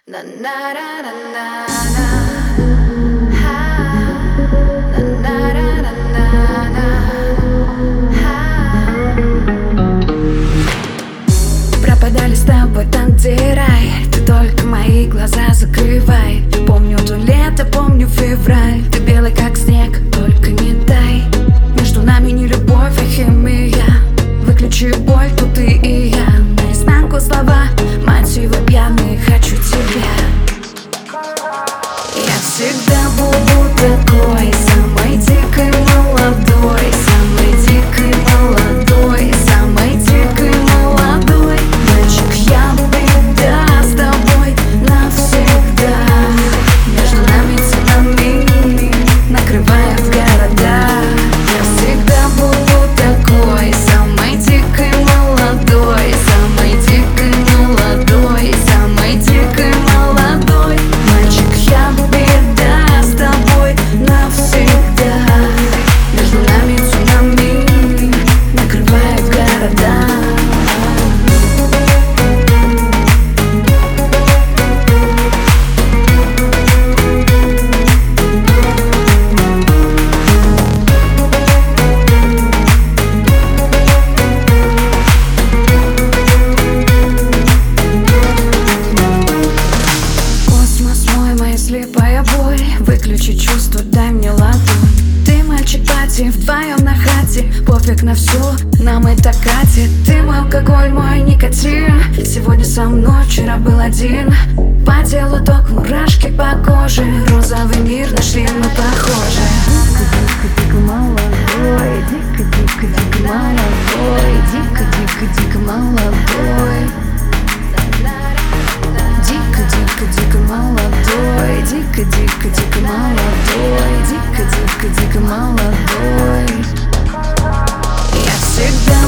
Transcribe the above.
Пропадали с тобой там, где рай. Ты только мои глаза закрывай. Помню то лето, помню февраль. Ты белый как снег, только не дай. Между нами не любовь, а химия. Выключи боль, тут ты и я. Наизнанку слова, мотивы пьяные. Хочу тебя. Я всегда буду такой, самой дикой молодой, самой дикой молодой, самой дикой молодой. Мальчик, я всегда с тобой навсегда. Между нами цунами, накрывая в города. Я всегда буду такой, самой дикой молодой, самой дикой молодой, самой дикой молодой. Мальчик, я всегда с тобой навсегда. Между нами цунами, накрывая в города. Слепая боль, выключи чувства, дай мне ладонь. Ты мальчик пати, вдвоем на хате. Пофиг на все, нам это катит. Ты мой алкоголь, мой никотин. Сегодня со мной, вчера был один. По телу ток, мурашки по коже. Розовый мир, нашли мы похожи. Дико-дико-дико молодой, дико-дико-дико молодой, дико-дико-дико молодой. Дико-дико-дико молодой, дико-дико-дико молодой, дико-дико-дико молодой. Я всегда